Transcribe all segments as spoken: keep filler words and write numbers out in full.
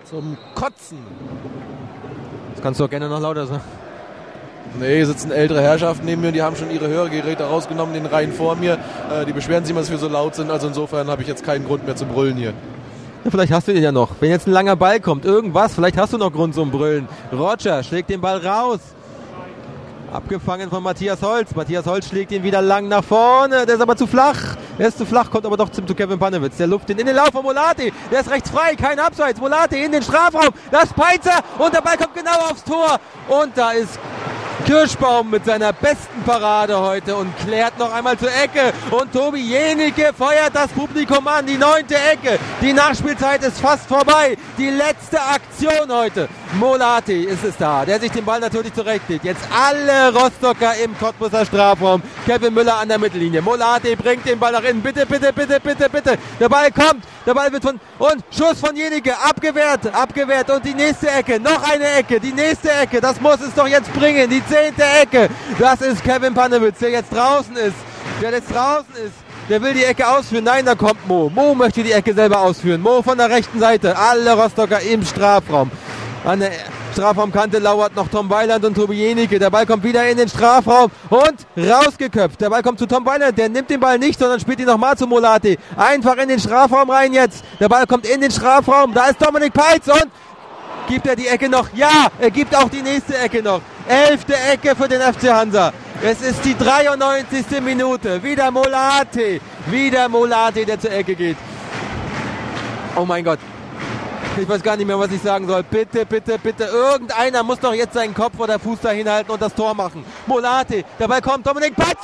Zum Kotzen. Das kannst du auch gerne noch lauter sagen. Nee, hier sitzen ältere Herrschaften neben mir, die haben schon ihre Hörgeräte rausgenommen, in den Reihen vor mir. Äh, die beschweren sich immer, dass wir so laut sind, also insofern habe ich jetzt keinen Grund mehr zu brüllen hier. Ja, vielleicht hast du den ja noch. Wenn jetzt ein langer Ball kommt, irgendwas, vielleicht hast du noch Grund zum Brüllen. Roger schlägt den Ball raus. Abgefangen von Matthias Holz. Matthias Holz schlägt ihn wieder lang nach vorne. Der ist aber zu flach. Der ist zu flach, kommt aber doch zu Kevin Panewitz. Der luft ihn in den Lauf von Molati. Der ist rechts frei, kein Abseits. Molati in den Strafraum. Das Peitzer und der Ball kommt genau aufs Tor. Und da ist Kirschbaum mit seiner besten Parade heute und klärt noch einmal zur Ecke. Und Tobi Jenike feuert das Publikum an. Die neunte Ecke. Die Nachspielzeit ist fast vorbei. Die letzte Aktion heute. Molati ist es da, der sich den Ball natürlich zurechtlegt. Jetzt alle Rostocker im Cottbuser Strafraum. Kevin Müller an der Mittellinie. Molati bringt den Ball nach innen. Bitte, bitte, bitte, bitte, bitte. Der Ball kommt. Der Ball wird von... Und Schuss von Jenike. Abgewehrt, abgewehrt. Und die nächste Ecke. Noch eine Ecke. Die nächste Ecke. Das muss es doch jetzt bringen. Die zehnte Ecke. Das ist Kevin Panewitz, der jetzt draußen ist. Der jetzt draußen ist. Der will die Ecke ausführen. Nein, da kommt Mo. Mo möchte die Ecke selber ausführen. Mo von der rechten Seite. Alle Rostocker im Strafraum. An der Strafraumkante lauert noch Tom Weiland und Tobi Jenike. Der Ball kommt wieder in den Strafraum und rausgeköpft. Der Ball kommt zu Tom Weiland. Der nimmt den Ball nicht, sondern spielt ihn nochmal zu Molati. Einfach in den Strafraum rein jetzt. Der Ball kommt in den Strafraum. Da ist Dominik Peitz und gibt er die Ecke noch? Ja, er gibt auch die nächste Ecke noch. Elfte Ecke für den F C Hansa. Es ist die dreiundneunzigste Minute. Wieder Molati. Wieder Molati, der zur Ecke geht. Oh mein Gott. Ich weiß gar nicht mehr, was ich sagen soll. Bitte, bitte, bitte. Irgendeiner muss doch jetzt seinen Kopf oder Fuß dahin halten und das Tor machen. Molati. Dabei kommt Dominik Peitz.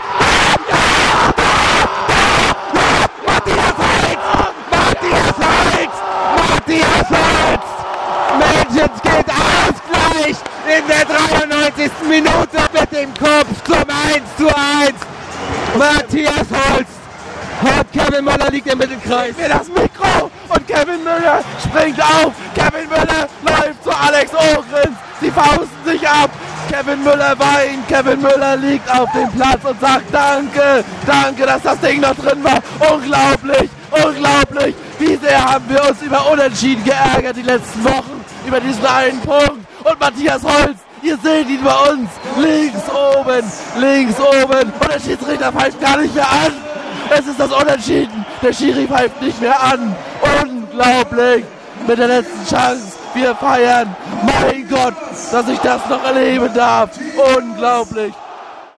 Matthias Holz! Matthias Holz! Matthias Holz! Mensch, jetzt geht Ausgleich in der dreiundneunzigsten Minute mit dem Kopf zum eins zu eins. Matthias Holz hat Kevin Müller liegt im Mittelkreis. Mir das Mikro und Kevin Müller springt auf. Kevin Müller läuft zu Alex Ochrens. Sie fausten sich ab. Kevin Müller weint. Kevin Müller liegt auf dem Platz und sagt Danke, danke, dass das Ding noch drin war. Unglaublich, unglaublich. Wie sehr haben wir uns über Unentschieden geärgert die letzten Wochen. Über diesen einen Punkt. Und Matthias Holz, ihr seht ihn bei uns. Links oben, links oben. Und der Schiedsrichter pfeift gar nicht mehr an. Es ist das Unentschieden. Der Schiri pfeift nicht mehr an. Unglaublich. Mit der letzten Chance. Wir feiern. Mein Gott, dass ich das noch erleben darf. Unglaublich.